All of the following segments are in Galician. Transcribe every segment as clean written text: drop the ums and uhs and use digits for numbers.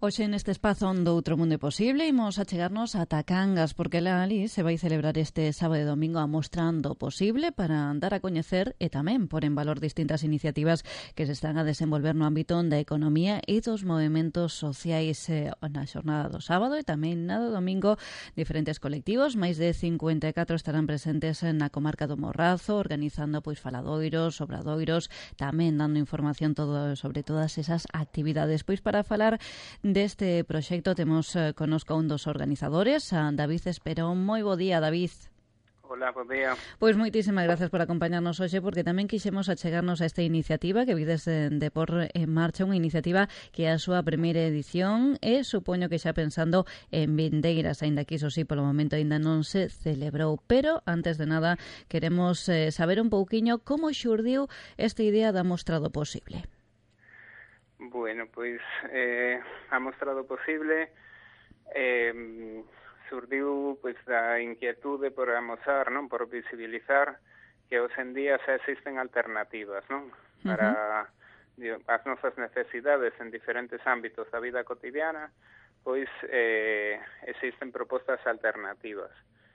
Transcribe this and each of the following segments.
Hoxe neste espazo do Outro Mundo Posible imos a chegarnos ata Cangas porque ali se vai celebrar este sábado e domingo a mostra do posible para dar a coñecer e tamén por en valor distintas iniciativas que se están a desenvolver no ámbito da economía e dos movementos sociais na xornada do sábado e tamén na do domingo. Diferentes colectivos, máis de 54 estarán presentes na comarca do Morrazo organizando faladoiros, obradoiros, tamén dando información sobre todas esas actividades. Para falar deste proxecto temos conosco un dos organizadores, a David Esperón. Moi bo día, David. Hola, bo día. Pois moitísimas gracias por acompañarnos hoxe, porque tamén quixemos achegarnos a esta iniciativa que vides de por en marcha, unha iniciativa que é a súa primeira edición e supoño que xa pensando en vindeiras, aínda que iso sí, polo momento aínda non se celebrou. Pero, antes de nada, queremos saber un pouquiño como xurdiu esta idea da Mostra do Posible. Bueno, pois a Mostra do Posible surdiu da inquietude por amosar, non, por visibilizar que hoxe en día xa existen alternativas, non, para as nosas necesidades en diferentes ámbitos da vida cotidiana, pois existen propostas alternativas.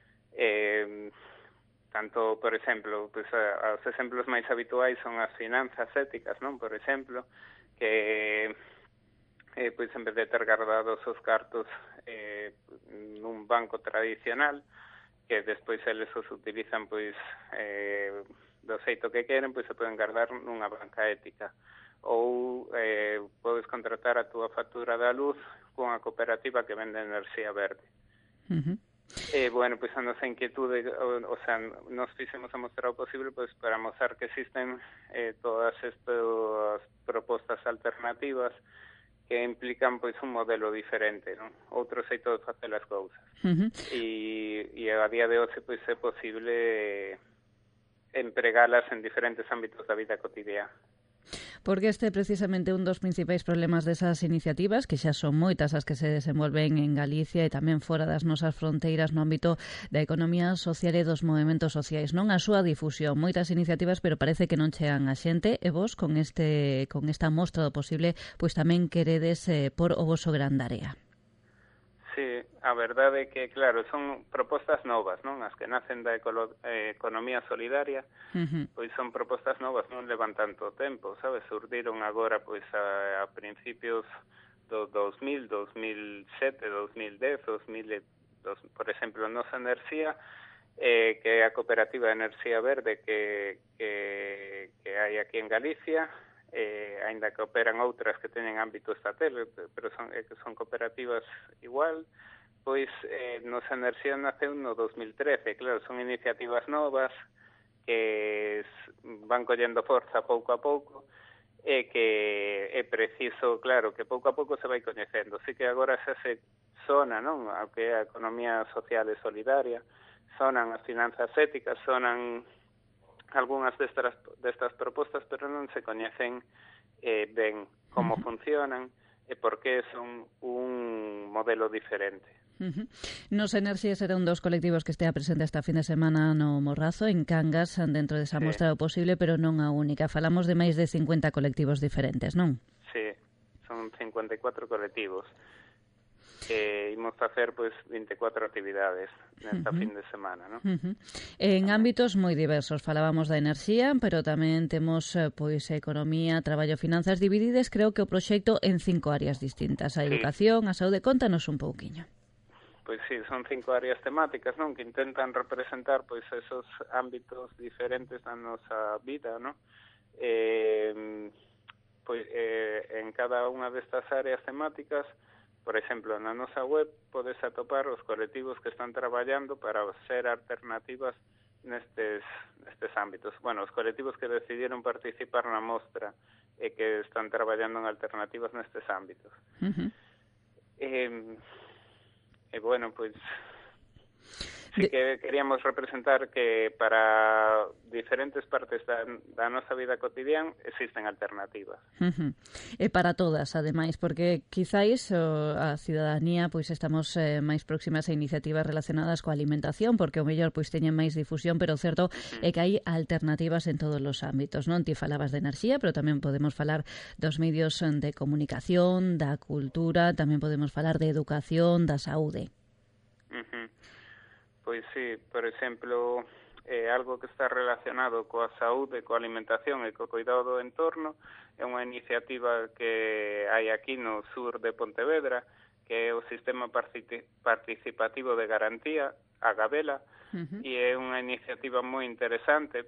Tanto, por exemplo, os exemplos máis habituais son as finanzas éticas, non, por exemplo, que en vez de ter guardados os cartos nun banco tradicional, que despois eles os utilizan do xeito que queren, se poden guardar nunha banca ética. Ou podes contratar a túa factura da luz cunha cooperativa que vende enerxía verde. A nosa inquietude, nos fixemos a mostrar o posible para mostrar que existen todas estas propostas alternativas que implican un modelo diferente, non? Outro xeito de facer as cousas. E a día de hoxe é posible empregalas en diferentes ámbitos da vida cotidiana. Porque este é precisamente un dos principais problemas desas iniciativas, que xa son moitas as que se desenvolven en Galicia e tamén fora das nosas fronteiras no ámbito da economía social e dos movementos sociais. Non a súa difusión, moitas iniciativas, pero parece que non chegan a xente, e vos con esta Mostra do Posible tamén queredes por o voso gran área. Sí, a verdade é que, claro, son propostas novas, non? As que nacen da economía solidaria, son propostas novas, non levan tanto tempo, sabes? Surdiron agora, a principios do 2000, 2007, 2010, por exemplo, Nosa Enerxía, que é a cooperativa de enerxía verde que hai aquí en Galicia, aínda que operan outras que teñen ámbito estatal, pero son cooperativas igual, Nosa Enerxía naceu no 2013, claro, son iniciativas novas que van collendo forza pouco a pouco e que é preciso, claro, que pouco a pouco se vai coñecendo. Así que agora xa se sona, non, a que é a economía social e solidaria, sonan as finanzas éticas, sonan algunhas destas propostas, pero non se coñecen ben como funcionan e por que son un modelo diferente. Nosa Enerxía será un dos colectivos que estea presente esta fin de semana no Morrazo, en Cangas, dentro desa Mostra do Posible, pero non a única. Falamos de máis de 50 colectivos diferentes, non? Sí, son 54 colectivos. Imos facer 24 actividades nesta fin de semana, non? En ámbitos moi diversos, falábamos da enerxía, pero tamén temos economía, traballo, finanzas divididas, creo que o proxecto en 5 áreas distintas, a educación, a saúde. Contanos un pouquiño. Pois sí, son 5 áreas temáticas, non? Que intentan representar esos ámbitos diferentes da nosa vida, non? En cada unha destas áreas temáticas, por exemplo, na nosa web podes atopar os colectivos que están traballando para ser alternativas nestes ámbitos. Bueno, os colectivos que decidiron participar na mostra e que están traballando en alternativas nestes ámbitos. Sí que queríamos representar que para diferentes partes da nosa vida cotidiana existen alternativas. Para todas, ademais, porque quizáis a cidadanía pois estamos máis próximas a iniciativas relacionadas coa alimentación, porque o mellor pois teñen máis difusión, pero o certo é que hai alternativas en todos os ámbitos, non? Ti falabas de enerxía, pero tamén podemos falar dos medios de comunicación, da cultura, tamén podemos falar de educación, da saúde. Pois sí, por exemplo, algo que está relacionado coa saúde, coa alimentación e co cuidado do entorno é unha iniciativa que hai aquí no sur de Pontevedra, que é o Sistema Participativo de Garantía, a Gabela, e é unha iniciativa moi interesante,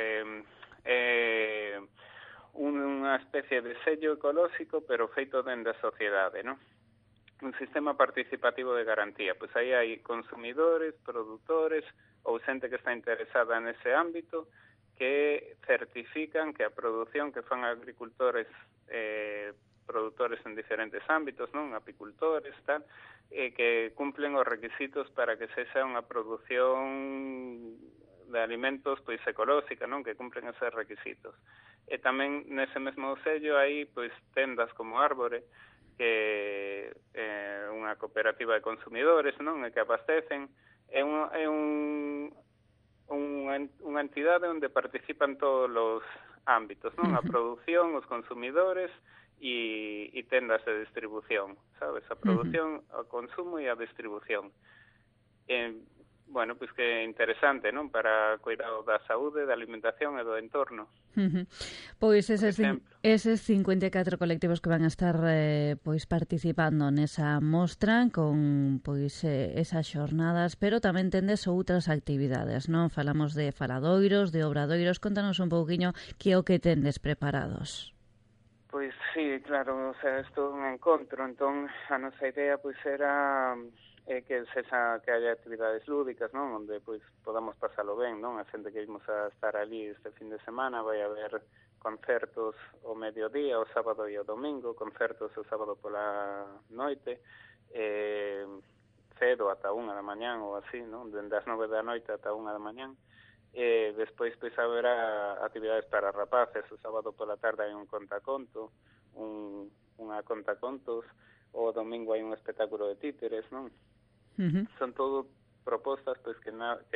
é unha especie de sello ecolóxico, pero feito dende a sociedade, non? Un sistema participativo de garantía. Pois aí hai consumidores, produtores ou xente que está interesada nese ámbito que certifican que a produción que fan agricultores, produtores en diferentes ámbitos, non, apicultores, tal, que cumplen os requisitos para que sexa unha produción de alimentos pois ecolóxica, non, que cumplen esos requisitos. E tamén nese mesmo sello hai pois tendas como Árbore, que é unha cooperativa de consumidores, non, e que abastecen, é unha entidade onde participan todos os ámbitos, non, a produción, os consumidores e tendas de distribución, sabes, a produción, o consumo e a distribución. Bueno, pois que é interesante, non, para cuidar da saúde, da alimentación e do entorno. Pois eses 54 colectivos que van a estar pois participando nesa mostra con pois esas xornadas, pero tamén tendes outras actividades, non? Falamos de faladoiros, de obradoiros, contanos un pouquiño que é o que tendes preparados. Pois sí, claro, o sea, isto é un encontro, entón a nosa idea pois era que haya actividades lúdicas, non, onde pois podamos pasalo ben, non, a xente que imos a estar ali este fin de semana vai haber concertos o mediodía, o sábado e o domingo, concertos o sábado pola noite, cedo ata 1 da mañán ou así, non, dende as 9 da noite ata 1 da mañán. Despois pois haberá actividades para rapaces, o sábado pola tarde hai un contaconto, unha contacontos, o domingo hai un espectáculo de títeres, non? Son todo propostas pois que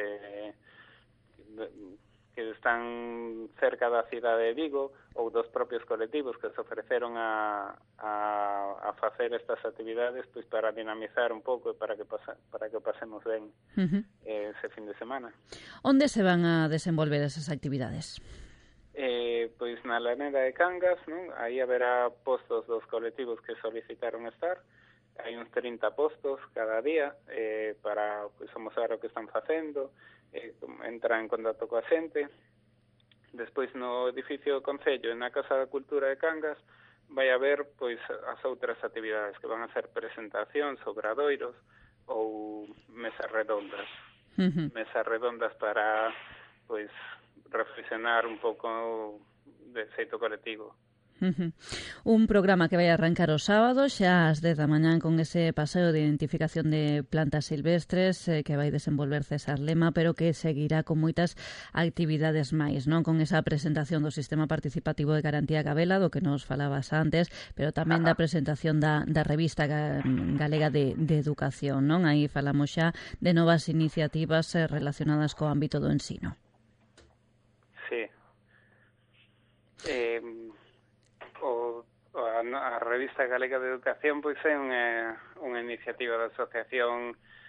están cerca da cidade de Vigo ou dos propios colectivos que se ofreceron a facer estas actividades pois para dinamizar un pouco e para que pasemos ben ese fin de semana. Onde se van a desenvolver esas actividades? Pois na Lanera de Cangas, non? Aí haberá postos dos colectivos que solicitaron estar. Hai uns 30 postos cada día para pois, amosar o que están facendo, entrar en contacto coa xente. Despois no edificio do Concello e na Casa da Cultura de Cangas vai haber pois as outras actividades que van a ser presentacións, obradoiros ou mesas redondas. Mesas redondas para pois reflexionar un pouco de xeito colectivo. Un programa que vai arrancar o sábado xa ás 10 da mañán con ese paseo de identificación de plantas silvestres que vai desenvolver César Lema, pero que seguirá con moitas actividades máis, non? Con esa presentación do Sistema Participativo de Garantía Gabela, do que nos falabas antes, pero tamén da presentación da revista galega de educación, non? Aí falamos xa de novas iniciativas relacionadas co ámbito do ensino. Sí. A revista galega de educación pois é unha iniciativa da asociación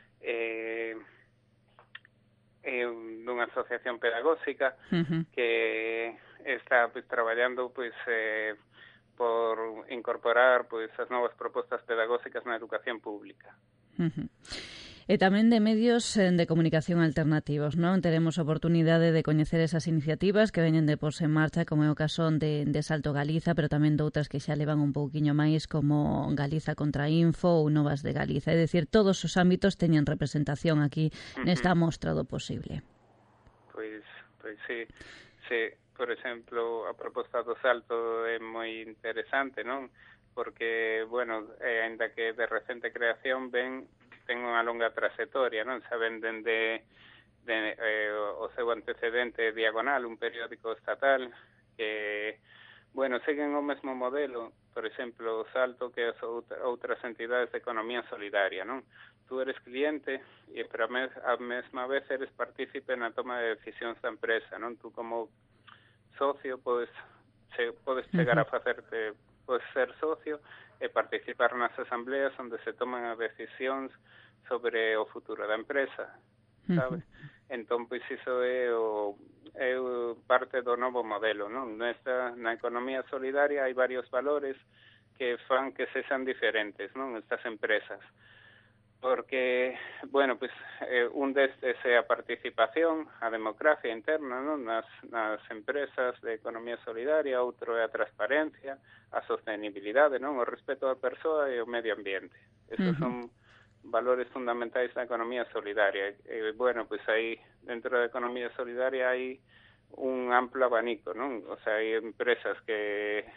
dunha asociación pedagóxica que está pois traballando pois por incorporar pois as novas propostas pedagóxicas na educación pública. E tamén de medios de comunicación alternativos, non? Teremos a oportunidade de coñecer esas iniciativas que veñen de porse en marcha, como é o caso de Salto Galiza, pero tamén de outras que xa levan un pouquiño máis, como Galiza contra Info ou Novas de Galiza. É dicir, todos os ámbitos teñen representación aquí nesta mostra do posible. Pois sí. Por exemplo, a proposta do Salto é moi interesante, non? Porque, bueno, aínda que de recente creación ven ten unha longa trayectoria, non? Saben dende o seu antecedente Diagonal, un periódico estatal que, bueno, seguen o mesmo modelo, por exemplo, o Salto que as outras entidades de economía solidaria, non? Tú eres cliente e pero a mesma vez eres partícipe na toma de decisións da empresa, non? Tú como socio podes chegar a facerte, podes ser socio e participar nas asambleas onde se toman as decisións sobre o futuro da empresa, sabes? Entón, pois iso é parte do novo modelo, non? Na economía solidaria hai varios valores que fan que sexan diferentes, non? Estas empresas. Porque, bueno, pues un destes é a participación, a democracia interna, non? Nas empresas de economía solidaria, outro é a transparencia, a sostenibilidade, non? O respeto á persoa e ao medio ambiente. Esos son valores fundamentais da economía solidaria. Bueno, pues aí, dentro da economía solidaria hai un amplo abanico, non? O sea, hai empresas que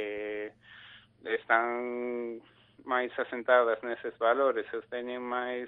están máis asentadas neses valores, os teñen máis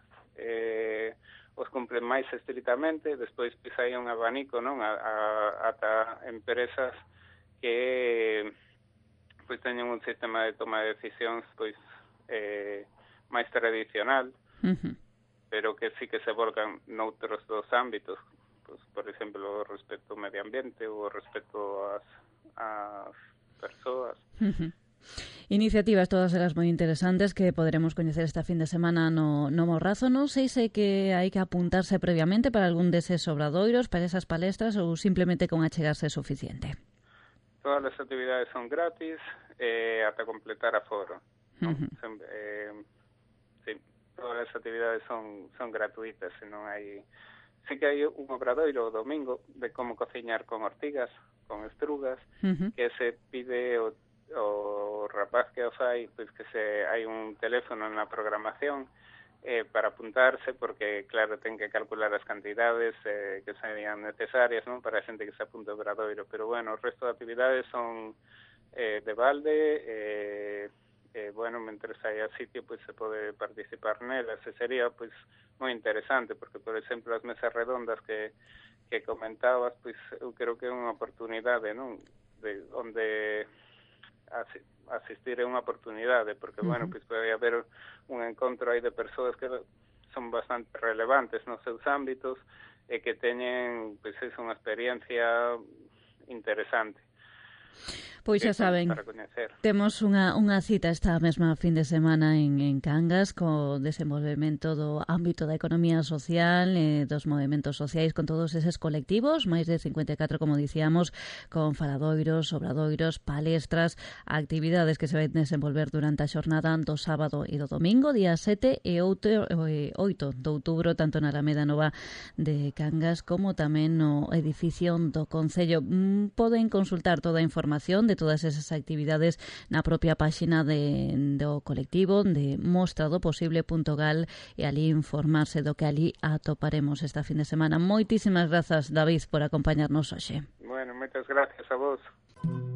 os cumplen máis estritamente, despois pois hai un abanico, non, ata empresas que pois teñen un sistema de toma de decisións pois máis tradicional, pero que sí que se volcan noutros dos ámbitos, pois, por exemplo, o respecto ao medio ambiente ou o respecto ás persoas. Iniciativas todas elas moi interesantes que poderemos coñecer esta fin de semana no Morrazo. Non sei se que hai que apuntarse previamente para algún deses obradoiros, para esas palestras, ou simplemente con achegarse é suficiente. Todas as actividades son gratis ata completar aforo. Sí, todas as actividades son gratuitas, e non hai... Sí que hai un obradoiro o domingo de como cociñar con ortigas, con estrugas, que se pide o rapaz que o fai, pois que hai un teléfono na programación para apuntarse, porque claro, ten que calcular as cantidades que serían necesarias, non, para a xente que se apunte ao obradoiro, pero bueno, o resto de actividades son de balde, bueno, mentres hai a sitio, pois se pode participar nelas, e sería pois moi interesante, porque por exemplo as mesas redondas que comentabas, pois eu creo que é unha oportunidade, non, de onde asistir é unha oportunidade, porque, bueno, pois pode haber un encontro aí de persoas que son bastante relevantes nos seus ámbitos e que teñen, pois, unha experiencia interesante. Pois xa saben, temos unha cita esta mesma fin de semana en Cangas co desenvolvemento do ámbito da economía social, dos movementos sociais con todos eses colectivos, máis de 54, como dicíamos, con faladoiros, obradoiros, palestras, actividades que se van desenvolver durante a xornada do sábado e do domingo, día 7 e 8 de outubro, tanto na Alameda Nova de Cangas como tamén no edificio do Concello. Poden consultar toda a información de todas esas actividades na propia páxina do colectivo de mostradoposible.gal e ali informarse do que ali atoparemos esta fin de semana. Moitísimas grazas, David, por acompañarnos hoxe. Bueno, moitas gracias a vos.